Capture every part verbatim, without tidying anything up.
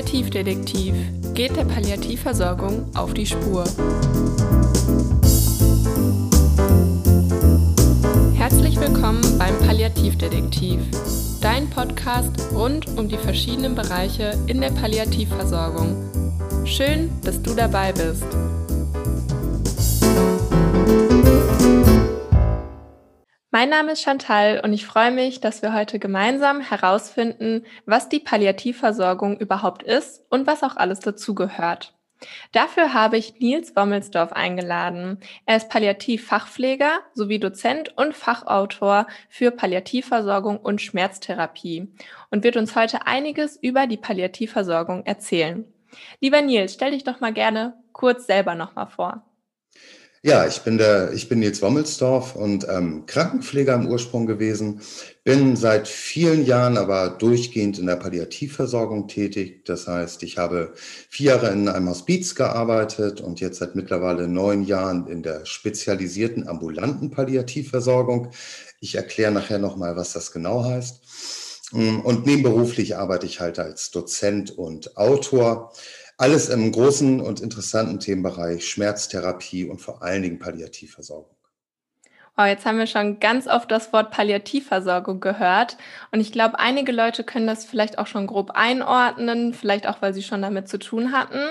Palliativdetektiv geht der Palliativversorgung auf die Spur. Herzlich willkommen beim Palliativdetektiv, dein Podcast rund um die verschiedenen Bereiche in der Palliativversorgung. Schön, dass du dabei bist. Mein Name ist Chantal und ich freue mich, dass wir heute gemeinsam herausfinden, was die Palliativversorgung überhaupt ist und was auch alles dazugehört. Dafür habe ich Nils Wommelsdorf eingeladen. Er ist Palliativfachpfleger sowie Dozent und Fachautor für Palliativversorgung und Schmerztherapie und wird uns heute einiges über die Palliativversorgung erzählen. Lieber Nils, stell dich doch mal gerne kurz selber nochmal vor. Ja, ich bin der, ich bin Nils Wommelsdorf und ähm, Krankenpfleger im Ursprung gewesen, bin seit vielen Jahren aber durchgehend in der Palliativversorgung tätig. Das heißt, ich habe vier Jahre in einem Hospiz gearbeitet und jetzt seit mittlerweile neun Jahren in der spezialisierten ambulanten Palliativversorgung. Ich erkläre nachher nochmal, was das genau heißt. Und nebenberuflich arbeite ich halt als Dozent und Autor. Alles im großen und interessanten Themenbereich Schmerztherapie und vor allen Dingen Palliativversorgung. Oh, jetzt haben wir schon ganz oft das Wort Palliativversorgung gehört und ich glaube, einige Leute können das vielleicht auch schon grob einordnen, vielleicht auch, weil sie schon damit zu tun hatten.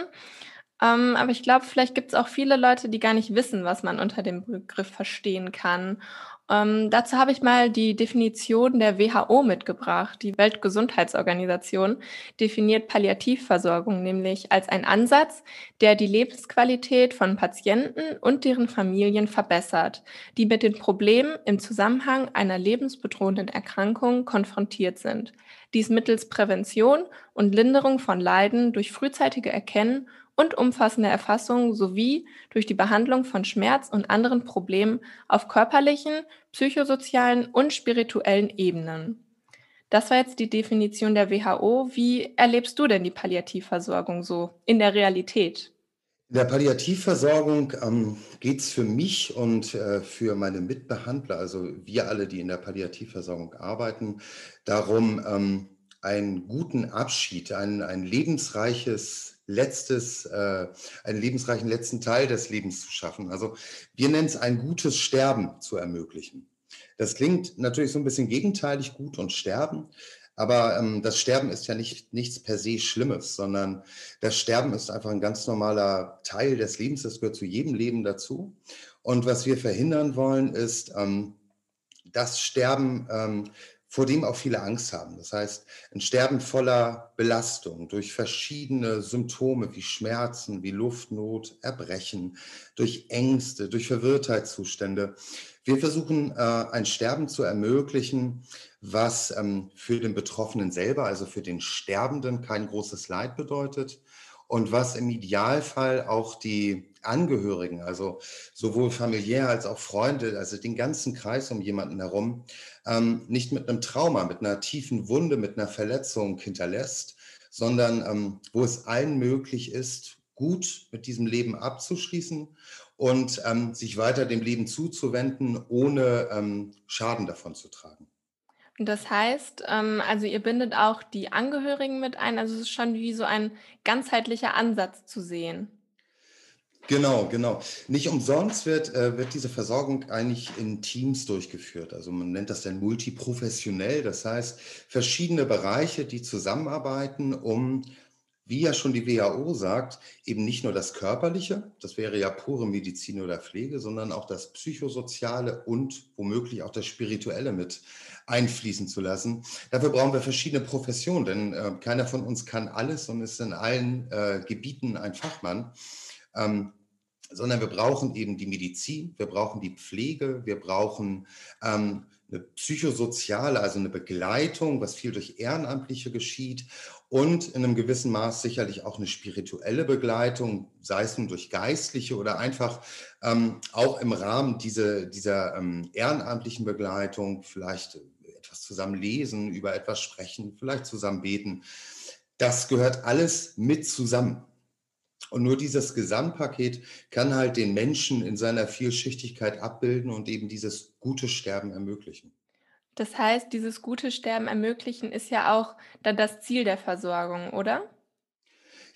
Ähm, aber ich glaube, vielleicht gibt es auch viele Leute, die gar nicht wissen, was man unter dem Begriff verstehen kann. Ähm, dazu habe ich mal die Definition der W H O mitgebracht. Die Weltgesundheitsorganisation definiert Palliativversorgung nämlich als ein Ansatz, der die Lebensqualität von Patienten und deren Familien verbessert, die mit den Problemen im Zusammenhang einer lebensbedrohenden Erkrankung konfrontiert sind. Dies mittels Prävention und Linderung von Leiden durch frühzeitige Erkennen und umfassende Erfassung sowie durch die Behandlung von Schmerz und anderen Problemen auf körperlichen, psychosozialen und spirituellen Ebenen. Das war jetzt die Definition der W H O. Wie erlebst du denn die Palliativversorgung so in der Realität? In der Palliativversorgung ähm, geht es für mich und äh, für meine Mitbehandler, also wir alle, die in der Palliativversorgung arbeiten, darum, ähm, einen guten Abschied, ein, ein lebensreiches letztes, äh, einen lebensreichen letzten Teil des Lebens zu schaffen. Also wir nennen es ein gutes Sterben zu ermöglichen. Das klingt natürlich so ein bisschen gegenteilig, gut und sterben. Aber ähm, das Sterben ist ja nicht, nichts per se Schlimmes, sondern das Sterben ist einfach ein ganz normaler Teil des Lebens. Das gehört zu jedem Leben dazu. Und was wir verhindern wollen, ist ähm, das Sterben, ähm, vor dem auch viele Angst haben. Das heißt, ein Sterben voller Belastung durch verschiedene Symptome wie Schmerzen, wie Luftnot, Erbrechen, durch Ängste, durch Verwirrtheitszustände. Wir versuchen, äh, ein Sterben zu ermöglichen, was ähm, für den Betroffenen selber, also für den Sterbenden, kein großes Leid bedeutet und was im Idealfall auch die Angehörigen, also sowohl familiär als auch Freunde, also den ganzen Kreis um jemanden herum, ähm, nicht mit einem Trauma, mit einer tiefen Wunde, mit einer Verletzung hinterlässt, sondern ähm, wo es allen möglich ist, gut mit diesem Leben abzuschließen und ähm, sich weiter dem Leben zuzuwenden, ohne ähm, Schaden davon zu tragen. Das heißt, ähm, also ihr bindet auch die Angehörigen mit ein, also es ist schon wie so ein ganzheitlicher Ansatz zu sehen. Genau, genau. Nicht umsonst wird, äh, wird diese Versorgung eigentlich in Teams durchgeführt. Also man nennt das dann multiprofessionell. Das heißt, verschiedene Bereiche, die zusammenarbeiten, um, wie ja schon die W H O sagt, eben nicht nur das Körperliche, das wäre ja pure Medizin oder Pflege, sondern auch das Psychosoziale und womöglich auch das Spirituelle mit einfließen zu lassen. Dafür brauchen wir verschiedene Professionen, denn äh, keiner von uns kann alles und ist in allen äh, Gebieten ein Fachmann. Ähm, sondern wir brauchen eben die Medizin, wir brauchen die Pflege, wir brauchen ähm, eine psychosoziale, also eine Begleitung, was viel durch Ehrenamtliche geschieht und in einem gewissen Maß sicherlich auch eine spirituelle Begleitung, sei es nun durch Geistliche oder einfach ähm, auch im Rahmen diese, dieser ähm, ehrenamtlichen Begleitung, vielleicht etwas zusammen lesen, über etwas sprechen, vielleicht zusammen beten. Das gehört alles mit zusammen. Und nur dieses Gesamtpaket kann halt den Menschen in seiner Vielschichtigkeit abbilden und eben dieses gute Sterben ermöglichen. Das heißt, dieses gute Sterben ermöglichen ist ja auch dann das Ziel der Versorgung, oder?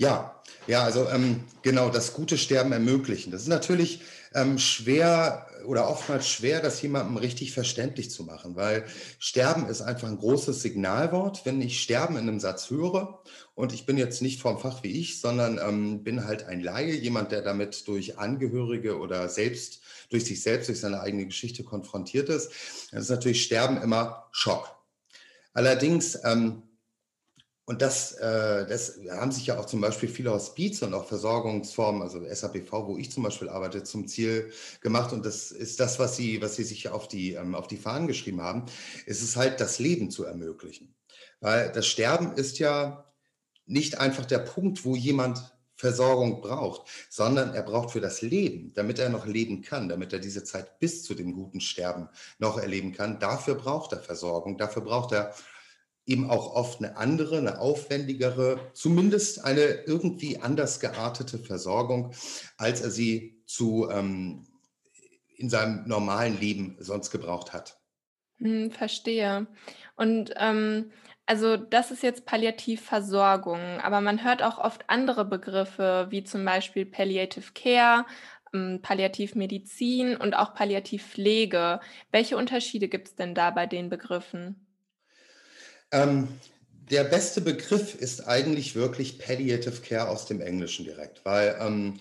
Ja, ja, also ähm, genau, das gute Sterben ermöglichen. Das ist natürlich ähm, schwer oder oftmals schwer, das jemandem richtig verständlich zu machen, weil Sterben ist einfach ein großes Signalwort. Wenn ich Sterben in einem Satz höre und ich bin jetzt nicht vom Fach wie ich, sondern ähm, bin halt ein Laie, jemand, der damit durch Angehörige oder selbst, durch sich selbst, durch seine eigene Geschichte konfrontiert ist, dann ist natürlich Sterben immer Schock. Allerdings ähm, und das, äh, das haben sich ja auch zum Beispiel viele Hospize und auch Versorgungsformen, also S A P V, wo ich zum Beispiel arbeite, zum Ziel gemacht. Und das ist das, was sie, was sie sich auf die, ähm, auf die Fahnen geschrieben haben. Es ist halt das Leben zu ermöglichen. Weil das Sterben ist ja nicht einfach der Punkt, wo jemand Versorgung braucht, sondern er braucht für das Leben, damit er noch leben kann, damit er diese Zeit bis zu dem guten Sterben noch erleben kann. Dafür braucht er Versorgung, dafür braucht er eben auch oft eine andere, eine aufwendigere, zumindest eine irgendwie anders geartete Versorgung, als er sie zu, ähm, in seinem normalen Leben sonst gebraucht hat. Mhm, verstehe. Und, ähm, also das ist jetzt Palliativversorgung, aber man hört auch oft andere Begriffe, wie zum Beispiel Palliative Care, hm, Palliativmedizin und auch Palliativpflege. Welche Unterschiede gibt es denn da bei den Begriffen? Ähm, Der beste Begriff ist eigentlich wirklich Palliative Care aus dem Englischen direkt, weil ähm,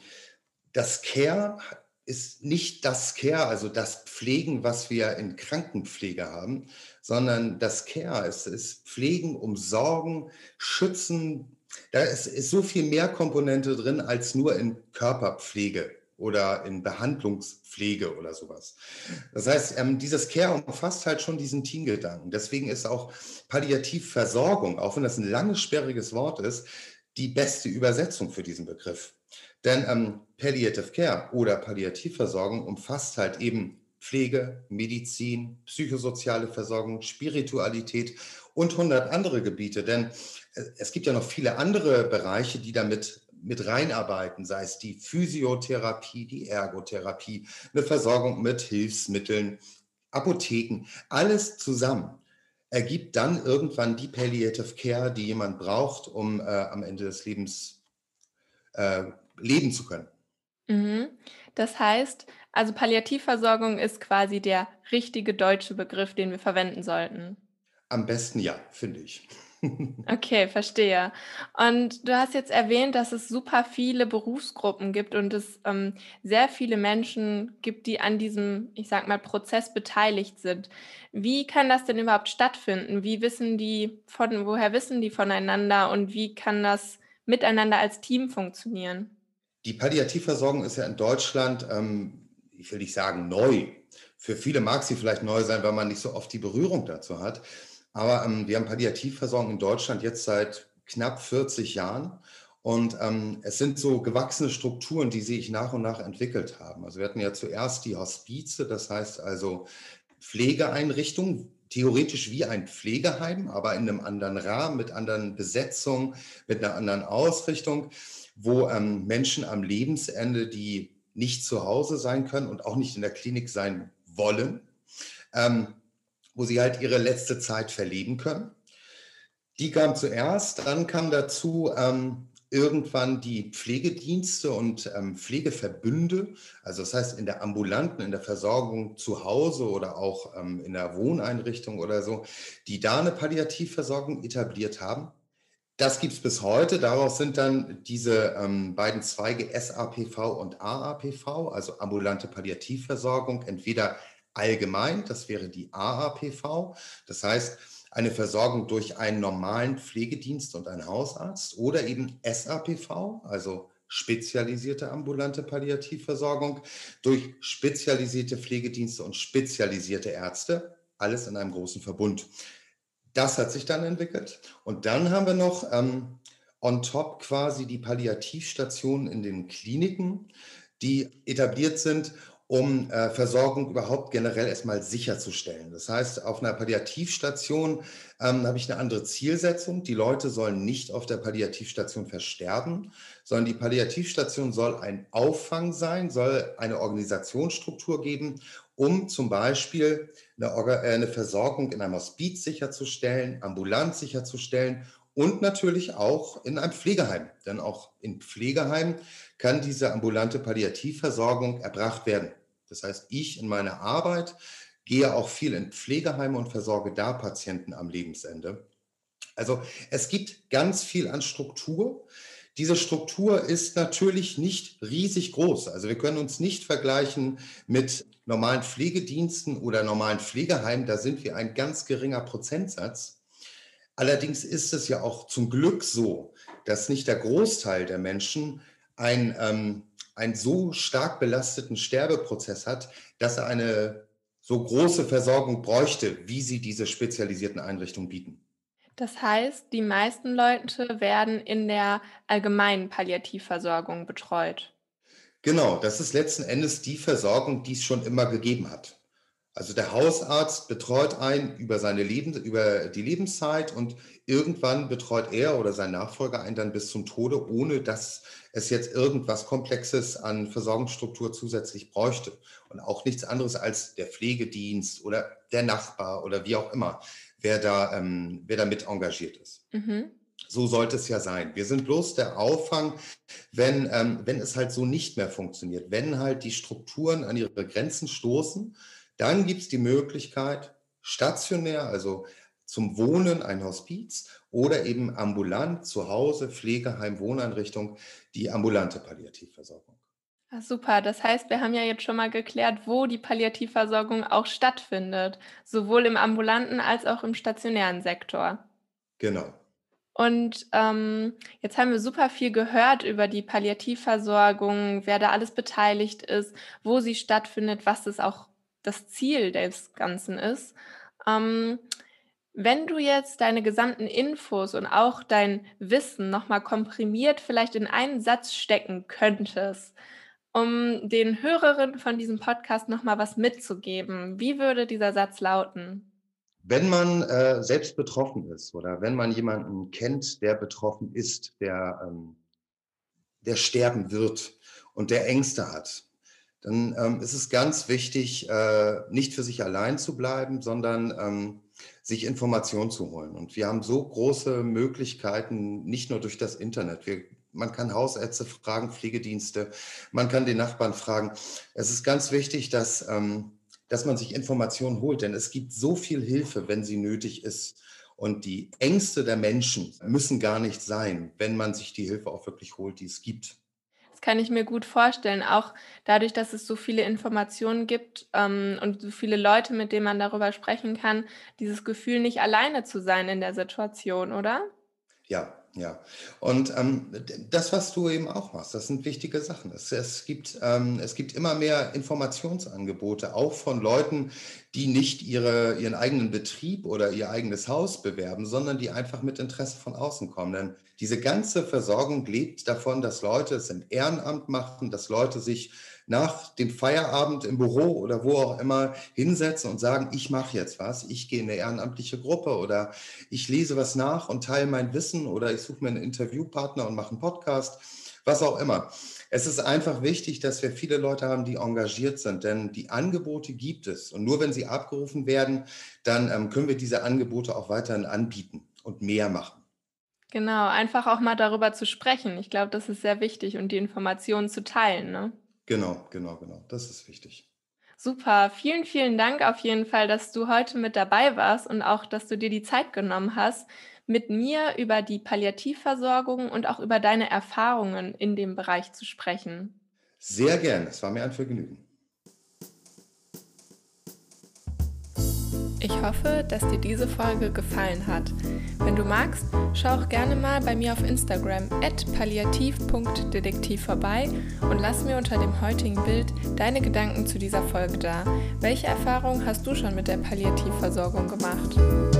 das Care ist nicht das Care, also das Pflegen, was wir in Krankenpflege haben, sondern das Care ist, ist Pflegen, Umsorgen, Schützen. Da ist, ist so viel mehr Komponente drin als nur in Körperpflege oder in Behandlungspflege oder sowas. Das heißt, ähm, dieses Care umfasst halt schon diesen Teamgedanken. Deswegen ist auch Palliativversorgung, auch wenn das ein langes, sperriges Wort ist, die beste Übersetzung für diesen Begriff. Denn ähm, Palliative Care oder Palliativversorgung umfasst halt eben Pflege, Medizin, psychosoziale Versorgung, Spiritualität und hundert andere Gebiete. Denn äh, es gibt ja noch viele andere Bereiche, die damit mit reinarbeiten, sei es die Physiotherapie, die Ergotherapie, eine Versorgung mit Hilfsmitteln, Apotheken, alles zusammen ergibt dann irgendwann die Palliative Care, die jemand braucht, um äh, am Ende des Lebens äh, leben zu können. Mhm. Das heißt, also Palliativversorgung ist quasi der richtige deutsche Begriff, den wir verwenden sollten. Am besten ja, finde ich. Okay, verstehe. Und du hast jetzt erwähnt, dass es super viele Berufsgruppen gibt und es, ähm, sehr viele Menschen gibt, die an diesem, ich sage mal, Prozess beteiligt sind. Wie kann das denn überhaupt stattfinden? Wie wissen die von woher wissen die voneinander und wie kann das miteinander als Team funktionieren? Die Palliativversorgung ist ja in Deutschland, ähm, ich will nicht sagen neu. Für viele mag sie vielleicht neu sein, weil man nicht so oft die Berührung dazu hat. Aber ähm, wir haben Palliativversorgung in Deutschland jetzt seit knapp vierzig Jahren. Und ähm, es sind so gewachsene Strukturen, die sich nach und nach entwickelt haben. Also wir hatten ja zuerst die Hospize, das heißt also Pflegeeinrichtungen, theoretisch wie ein Pflegeheim, aber in einem anderen Rahmen, mit anderen Besetzungen, mit einer anderen Ausrichtung, wo ähm, Menschen am Lebensende, die nicht zu Hause sein können und auch nicht in der Klinik sein wollen, ähm, wo sie halt ihre letzte Zeit verleben können. Die kam zuerst, dann kam dazu ähm, irgendwann die Pflegedienste und ähm, Pflegeverbünde, also das heißt in der ambulanten, in der Versorgung zu Hause oder auch ähm, in der Wohneinrichtung oder so, die da eine Palliativversorgung etabliert haben. Das gibt es bis heute. Daraus sind dann diese ähm, beiden Zweige S A P V und A A P V, also ambulante Palliativversorgung, entweder allgemein, das wäre die A A P V, das heißt eine Versorgung durch einen normalen Pflegedienst und einen Hausarzt, oder eben S A P V, also spezialisierte ambulante Palliativversorgung durch spezialisierte Pflegedienste und spezialisierte Ärzte, alles in einem großen Verbund. Das hat sich dann entwickelt. Und dann haben wir noch ähm, on top quasi die Palliativstationen in den Kliniken, die etabliert sind, um äh, Versorgung überhaupt generell erstmal sicherzustellen. Das heißt, auf einer Palliativstation ähm, habe ich eine andere Zielsetzung. Die Leute sollen nicht auf der Palliativstation versterben, sondern die Palliativstation soll ein Auffang sein, soll eine Organisationsstruktur geben, um zum Beispiel eine, Orga, äh, eine Versorgung in einem Hospiz sicherzustellen, ambulant sicherzustellen und natürlich auch in einem Pflegeheim. Denn auch in Pflegeheimen kann diese ambulante Palliativversorgung erbracht werden. Das heißt, ich in meiner Arbeit gehe auch viel in Pflegeheime und versorge da Patienten am Lebensende. Also es gibt ganz viel an Struktur. Diese Struktur ist natürlich nicht riesig groß. Also wir können uns nicht vergleichen mit normalen Pflegediensten oder normalen Pflegeheimen. Da sind wir ein ganz geringer Prozentsatz. Allerdings ist es ja auch zum Glück so, dass nicht der Großteil der Menschen ein, ähm, einen so stark belasteten Sterbeprozess hat, dass er eine so große Versorgung bräuchte, wie sie diese spezialisierten Einrichtungen bieten. Das heißt, die meisten Leute werden in der allgemeinen Palliativversorgung betreut. Genau, das ist letzten Endes die Versorgung, die es schon immer gegeben hat. Also der Hausarzt betreut einen über seine Leben, über die Lebenszeit und irgendwann betreut er oder sein Nachfolger einen dann bis zum Tode, ohne dass es jetzt irgendwas Komplexes an Versorgungsstruktur zusätzlich bräuchte. Und auch nichts anderes als der Pflegedienst oder der Nachbar oder wie auch immer, wer da, ähm, wer da mit engagiert ist. Mhm. So sollte es ja sein. Wir sind bloß der Auffang, wenn, ähm, wenn es halt so nicht mehr funktioniert, wenn halt die Strukturen an ihre Grenzen stoßen, dann gibt es die Möglichkeit, stationär, also zum Wohnen ein Hospiz oder eben ambulant zu Hause, Pflegeheim, Wohneinrichtung, die ambulante Palliativversorgung. Ah, super. Das heißt, wir haben ja jetzt schon mal geklärt, wo die Palliativversorgung auch stattfindet, sowohl im ambulanten als auch im stationären Sektor. Genau. Und ähm, jetzt haben wir super viel gehört über die Palliativversorgung, wer da alles beteiligt ist, wo sie stattfindet, was das auch das Ziel des Ganzen ist. Ähm, Wenn du jetzt deine gesamten Infos und auch dein Wissen noch mal komprimiert vielleicht in einen Satz stecken könntest, um den Hörerinnen von diesem Podcast noch mal was mitzugeben, wie würde dieser Satz lauten? Wenn man äh, selbst betroffen ist oder wenn man jemanden kennt, der betroffen ist, der, ähm, der sterben wird und der Ängste hat, dann ähm, ist es ganz wichtig, äh, nicht für sich allein zu bleiben, sondern ähm, sich Informationen zu holen. Und wir haben so große Möglichkeiten, nicht nur durch das Internet. Wir, man kann Hausärzte fragen, Pflegedienste, man kann den Nachbarn fragen. Es ist ganz wichtig, dass, ähm, dass man sich Informationen holt, denn es gibt so viel Hilfe, wenn sie nötig ist. Und die Ängste der Menschen müssen gar nicht sein, wenn man sich die Hilfe auch wirklich holt, die es gibt. Das kann ich mir gut vorstellen, auch dadurch, dass es so viele Informationen gibt, ähm, und so viele Leute, mit denen man darüber sprechen kann, dieses Gefühl, nicht alleine zu sein in der Situation, oder? Ja, ja. Und ähm, d- das, was du eben auch machst, das sind wichtige Sachen. Es, es gibt, ähm, es gibt immer mehr Informationsangebote, auch von Leuten, die nicht ihre, ihren eigenen Betrieb oder ihr eigenes Haus bewerben, sondern die einfach mit Interesse von außen kommen. Denn diese ganze Versorgung lebt davon, dass Leute es im Ehrenamt machen, dass Leute sich nach dem Feierabend im Büro oder wo auch immer hinsetzen und sagen, ich mache jetzt was, ich gehe in eine ehrenamtliche Gruppe oder ich lese was nach und teile mein Wissen oder ich suche mir einen Interviewpartner und mache einen Podcast, was auch immer. Es ist einfach wichtig, dass wir viele Leute haben, die engagiert sind, denn die Angebote gibt es. Und nur wenn sie abgerufen werden, dann ähm, können wir diese Angebote auch weiterhin anbieten und mehr machen. Genau, einfach auch mal darüber zu sprechen. Ich glaube, das ist sehr wichtig und die Informationen zu teilen, ne? Genau, genau, genau. Das ist wichtig. Super, vielen, vielen Dank auf jeden Fall, dass du heute mit dabei warst und auch, dass du dir die Zeit genommen hast, mit mir über die Palliativversorgung und auch über deine Erfahrungen in dem Bereich zu sprechen. Sehr gern. Es war mir ein Vergnügen. Ich hoffe, dass dir diese Folge gefallen hat. Wenn du magst, schau auch gerne mal bei mir auf Instagram at palliativ punkt detektiv vorbei und lass mir unter dem heutigen Bild deine Gedanken zu dieser Folge da. Welche Erfahrungen hast du schon mit der Palliativversorgung gemacht?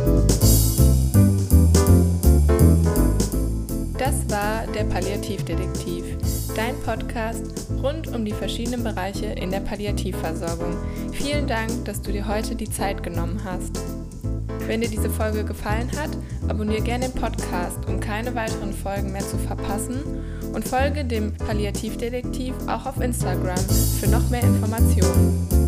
Das war der Palliativdetektiv, dein Podcast rund um die verschiedenen Bereiche in der Palliativversorgung. Vielen Dank, dass du dir heute die Zeit genommen hast. Wenn dir diese Folge gefallen hat, abonniere gerne den Podcast, um keine weiteren Folgen mehr zu verpassen und folge dem Palliativdetektiv auch auf Instagram für noch mehr Informationen.